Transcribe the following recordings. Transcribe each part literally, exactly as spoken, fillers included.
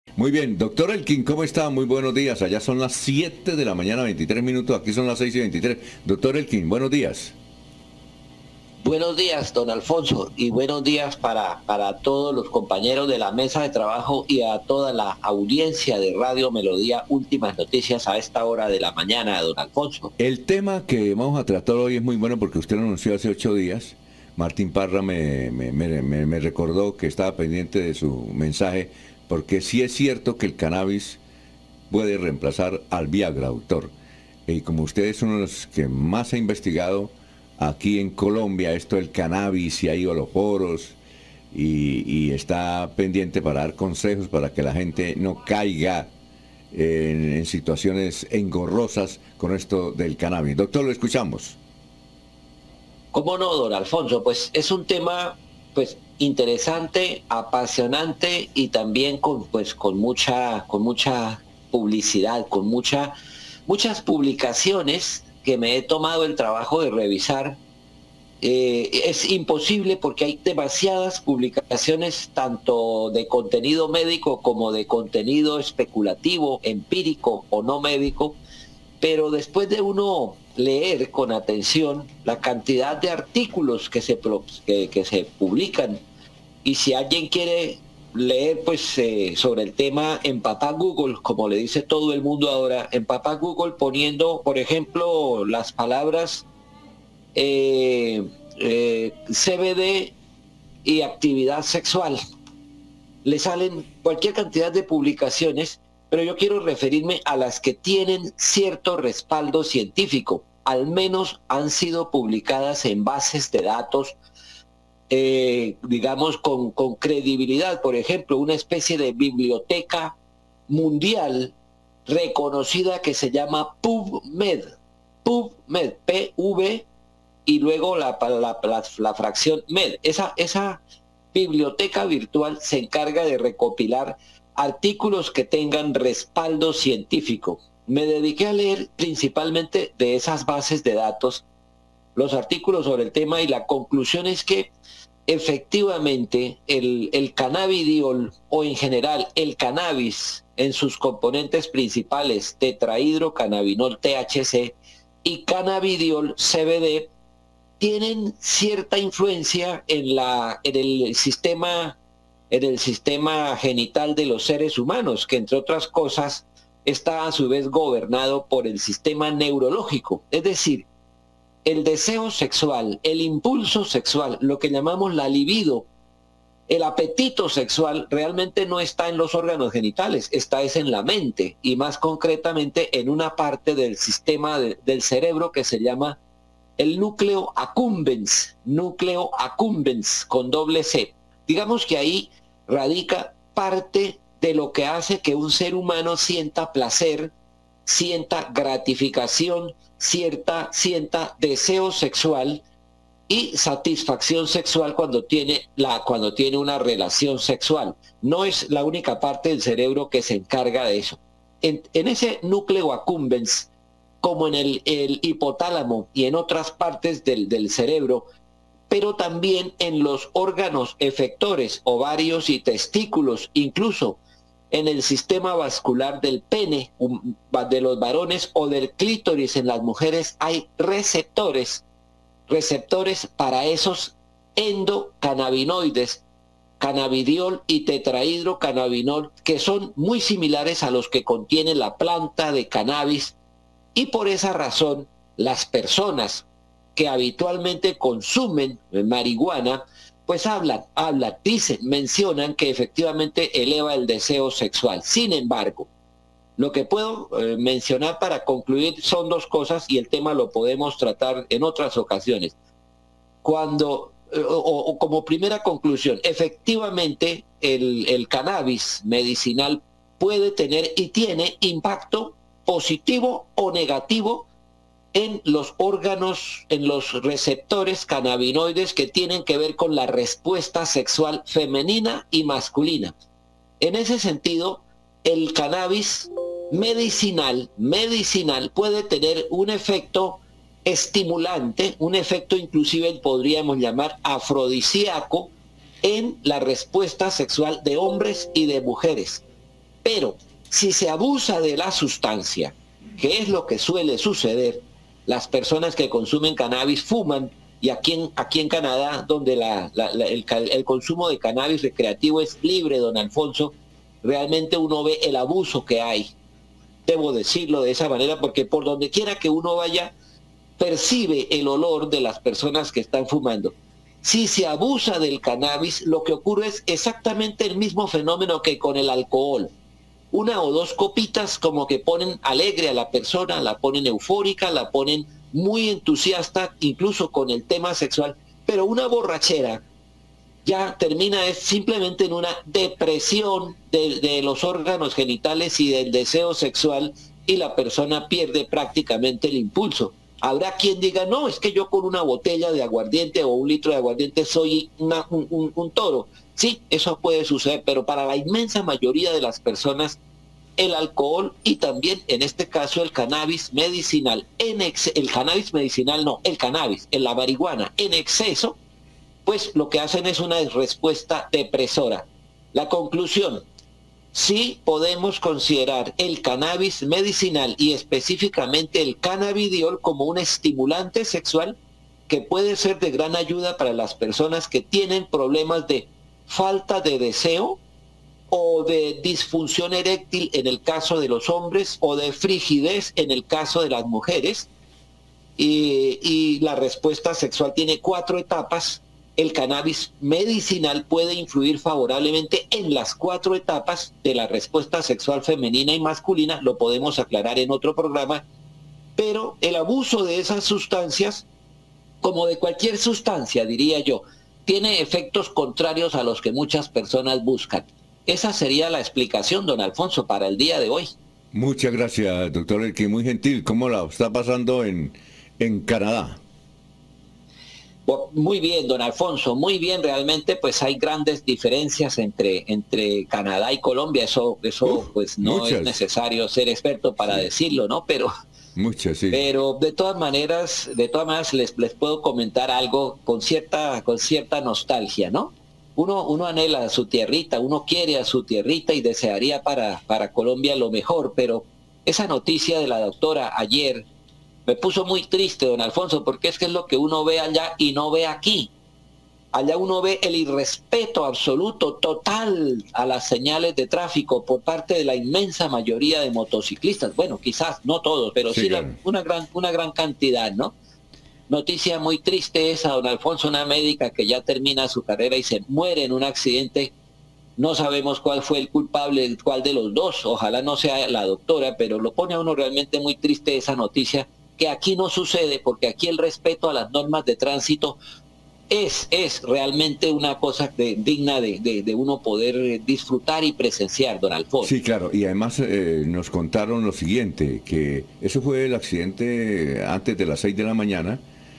Muy bien, doctor Elkin, ¿cómo está? Muy buenos días. Allá son las siete de la mañana, veintitrés minutos. Aquí son las seis y veintitrés. Doctor Elkin, buenos días. Buenos días, don Alfonso, y buenos días para, para todos los compañeros de la mesa de trabajo y a toda la audiencia de Radio Melodía. Últimas noticias a esta hora de la mañana, don Alfonso. El tema que vamos a tratar hoy es muy bueno porque usted lo anunció hace ocho días. Martín Parra me, me, me, me- me recordó que estaba pendiente de su mensaje porque sí es cierto que el cannabis puede reemplazar al Viagra, doctor. Y como usted es uno de los que más ha investigado aquí en Colombia esto del cannabis y ha ido a los foros y, y está pendiente para dar consejos para que la gente no caiga en, en situaciones engorrosas con esto del cannabis. Doctor, lo escuchamos. ¿Cómo no, don Alfonso? Pues es un tema pues interesante, apasionante y también con pues con mucha con mucha publicidad, con mucha muchas publicaciones que me he tomado el trabajo de revisar. Eh, es imposible porque hay demasiadas publicaciones, tanto de contenido médico como de contenido especulativo, empírico o no médico, pero después de uno leer con atención la cantidad de artículos que se, que, que se publican, y si alguien quiere leer pues eh, sobre el tema, en papá Google, como le dice todo el mundo ahora, en papá Google poniendo, por ejemplo, las palabras eh, eh, C B D y actividad sexual. Le salen cualquier cantidad de publicaciones, pero yo quiero referirme a las que tienen cierto respaldo científico. Al menos han sido publicadas en bases de datos, eh, digamos, con, con credibilidad. Por ejemplo, una especie de biblioteca mundial reconocida que se llama PubMed. PubMed, P V y luego la, la, la, la fracción med. Esa, esa biblioteca virtual se encarga de recopilar artículos que tengan respaldo científico. Me dediqué a leer principalmente de esas bases de datos los artículos sobre el tema y la conclusión es que efectivamente el, el cannabidiol o en general el cannabis en sus componentes principales tetrahidrocannabinol T H C y cannabidiol C B D tienen cierta influencia en la en el sistema en el sistema genital de los seres humanos, que entre otras cosas está a su vez gobernado por el sistema neurológico, es decir, el deseo sexual, el impulso sexual, lo que llamamos la libido, el apetito sexual realmente no está en los órganos genitales, está es en la mente y más concretamente en una parte del sistema de, del cerebro que se llama el núcleo accumbens, núcleo accumbens con doble C. Digamos que ahí radica parte de lo que hace que un ser humano sienta placer, sienta gratificación, cierta, sienta deseo sexual y satisfacción sexual cuando tiene, la, cuando tiene una relación sexual. No es la única parte del cerebro que se encarga de eso. En, en ese núcleo accumbens, como en el, el hipotálamo y en otras partes del, del cerebro, pero también en los órganos efectores, ovarios y testículos, incluso en el sistema vascular del pene de los varones o del clítoris en las mujeres hay receptores, receptores para esos endocannabinoides, cannabidiol y tetrahidrocannabinol, que son muy similares a los que contiene la planta de cannabis, y por esa razón las personas que habitualmente consumen marihuana pues hablan, hablan, dicen, mencionan que efectivamente eleva el deseo sexual. Sin embargo, lo que puedo eh, mencionar para concluir son dos cosas y el tema lo podemos tratar en otras ocasiones. Cuando, eh, o, o, como primera conclusión, efectivamente el, el cannabis medicinal puede tener y tiene impacto positivo o negativo en los órganos, en los receptores cannabinoides que tienen que ver con la respuesta sexual femenina y masculina. En ese sentido, el cannabis medicinal, medicinal puede tener un efecto estimulante, un efecto inclusive podríamos llamar afrodisíaco en la respuesta sexual de hombres y de mujeres. Pero si se abusa de la sustancia, que es lo que suele suceder, las personas que consumen cannabis fuman, y aquí en, aquí en Canadá, donde la, la, la, el, el consumo de cannabis recreativo es libre, don Alfonso, realmente uno ve el abuso que hay. Debo decirlo de esa manera, porque por donde quiera que uno vaya, percibe el olor de las personas que están fumando. Si se abusa del cannabis, lo que ocurre es exactamente el mismo fenómeno que con el alcohol. Una o dos copitas como que ponen alegre a la persona, la ponen eufórica, la ponen muy entusiasta, incluso con el tema sexual, pero una borrachera ya termina es simplemente en una depresión de, de los órganos genitales y del deseo sexual, y la persona pierde prácticamente el impulso. Habrá quien diga, no, es que yo con una botella de aguardiente o un litro de aguardiente soy una, un, un, un toro. Sí, eso puede suceder, pero para la inmensa mayoría de las personas, el alcohol y también en este caso el cannabis medicinal, en ex, el cannabis medicinal no, el cannabis, en la marihuana en exceso, pues lo que hacen es una respuesta depresora. La conclusión: sí podemos considerar el cannabis medicinal y específicamente el cannabidiol como un estimulante sexual que puede ser de gran ayuda para las personas que tienen problemas de falta de deseo o de disfunción eréctil en el caso de los hombres, o de frigidez en el caso de las mujeres. Y, y la respuesta sexual tiene cuatro etapas. El cannabis medicinal puede influir favorablemente en las cuatro etapas de la respuesta sexual femenina y masculina, lo podemos aclarar en otro programa, pero el abuso de esas sustancias, como de cualquier sustancia, diría yo, tiene efectos contrarios a los que muchas personas buscan. Esa sería la explicación, don Alfonso, para el día de hoy. Muchas gracias, doctor Elkin, muy gentil. ¿Cómo la está pasando en, en Canadá? Muy bien, don Alfonso, muy bien. Realmente pues hay grandes diferencias entre, entre Canadá y Colombia. Eso, eso Uf, pues no muchas. Es necesario ser experto para sí. decirlo, ¿no? Pero, muchas, sí. Pero de todas maneras, de todas maneras les, les puedo comentar algo con cierta, con cierta nostalgia, ¿no? Uno, uno anhela a su tierrita, uno quiere a su tierrita y desearía para, para Colombia lo mejor, pero esa noticia de la doctora ayer me puso muy triste, don Alfonso, porque es que es lo que uno ve allá y no ve aquí. Allá uno ve el irrespeto absoluto, total, a las señales de tráfico por parte de la inmensa mayoría de motociclistas. Bueno, quizás no todos, pero sí, sí la, una, gran, una gran cantidad, ¿no? Noticia muy triste esa, don Alfonso, una médica que ya termina su carrera y se muere en un accidente. No sabemos cuál fue el culpable, cuál de los dos, ojalá no sea la doctora, pero lo pone a uno realmente muy triste esa noticia, que aquí no sucede, porque aquí el respeto a las normas de tránsito es, es realmente una cosa de, digna de, de, de uno poder disfrutar y presenciar, don Alfonso. Sí, claro, y además eh, nos contaron lo siguiente, que eso fue el accidente antes de las seis de la mañana.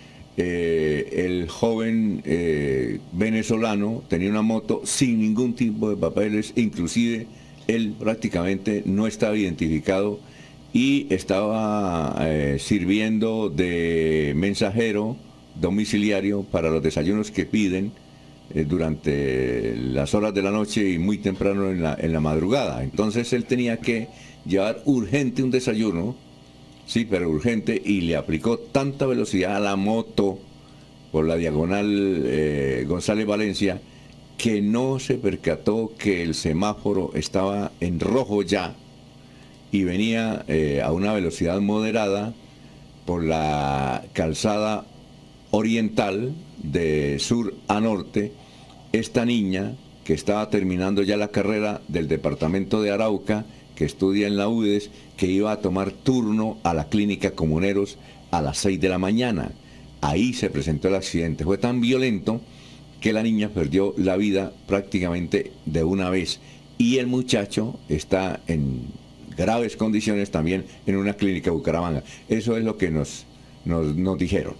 Eh, el joven eh, venezolano tenía una moto sin ningún tipo de papeles, inclusive él prácticamente no estaba identificado y estaba eh, sirviendo de mensajero domiciliario para los desayunos que piden eh, durante las horas de la noche y muy temprano en la, en la madrugada. Entonces él tenía que llevar urgente un desayuno, sí, pero urgente, y le aplicó tanta velocidad a la moto por la diagonal eh, González Valencia que no se percató que el semáforo estaba en rojo ya y venía eh, a una velocidad moderada por la calzada oriental de sur a norte. Esta niña que estaba terminando ya la carrera del departamento de Arauca, que estudia en la U D E S, que iba a tomar turno a la clínica Comuneros a las seis de la mañana. Ahí se presentó el accidente. Fue tan violento que la niña perdió la vida prácticamente de una vez. Y el muchacho está en graves condiciones también en una clínica de Bucaramanga. Eso es lo que nos, nos, nos dijeron.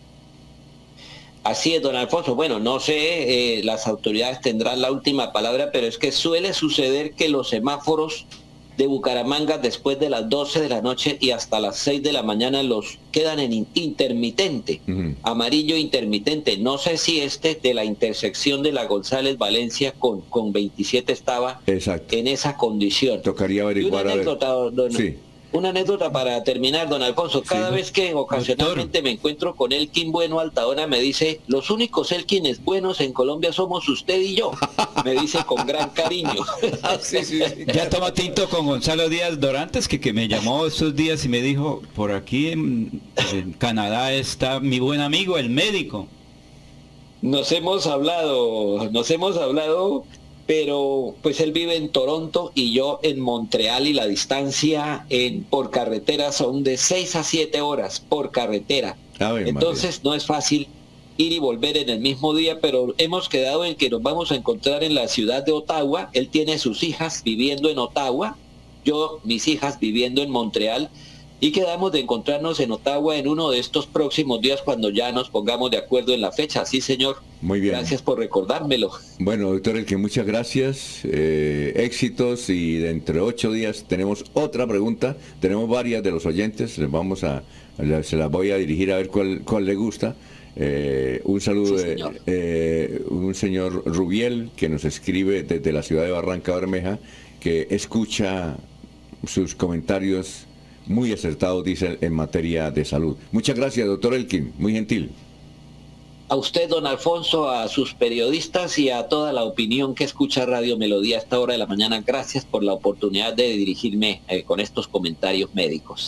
Así es, don Alfonso. Bueno, no sé, eh, las autoridades tendrán la última palabra, pero es que suele suceder que los semáforos de Bucaramanga después de las doce de la noche y hasta las seis de la mañana los quedan en intermitente, uh-huh. amarillo intermitente. No sé si este de la intersección de la González Valencia con, con veintisiete estaba Exacto. en esa condición. Tocaría averiguar. Y una anécdota, don, sí. Una anécdota para terminar, don Alfonso. Cada sí. vez que ocasionalmente Doctor. me encuentro con Elkin Bueno Altadona, me dice, los únicos Elkines buenos en Colombia somos usted y yo. Me dice con gran cariño. sí, sí, sí. Ya toma tinto con Gonzalo Díaz Dorantes, que, que me llamó estos días y me dijo, por aquí en, en Canadá está mi buen amigo, el médico. Nos hemos hablado, nos hemos hablado... pero pues él vive en Toronto y yo en Montreal y la distancia en, por carretera son de seis a siete horas por carretera. Ver, Entonces María. no es fácil ir y volver en el mismo día, pero hemos quedado en que nos vamos a encontrar en la ciudad de Ottawa. Él tiene sus hijas viviendo en Ottawa, yo mis hijas viviendo en Montreal, y quedamos de encontrarnos en Ottawa en uno de estos próximos días cuando ya nos pongamos de acuerdo en la fecha. Sí, señor. Muy bien. Gracias por recordármelo. Bueno, doctor Elkin, muchas gracias. Eh, éxitos, y dentro de ocho días tenemos otra pregunta. Tenemos varias de los oyentes. Les vamos a, se las voy a dirigir a ver cuál, cuál le gusta. Eh, un saludo sí, de eh, un señor Rubiel que nos escribe desde la ciudad de Barranca Bermeja, que escucha sus comentarios muy acertados, dice, en materia de salud. Muchas gracias, doctor Elkin, muy gentil. A usted, don Alfonso, a sus periodistas y a toda la opinión que escucha Radio Melodía a esta hora de la mañana, gracias por la oportunidad de dirigirme eh, con estos comentarios médicos.